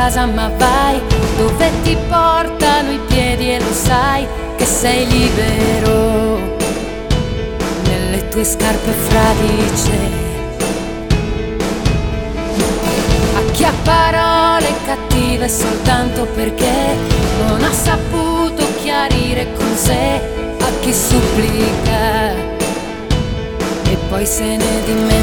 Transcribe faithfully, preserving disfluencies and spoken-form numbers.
casa, ma vai dove ti portano i piedi e lo sai che sei libero nelle tue scarpe fradice. A chi ha parole cattive soltanto perché non ha saputo chiarire con sé, a chi supplica e poi se ne dimentica.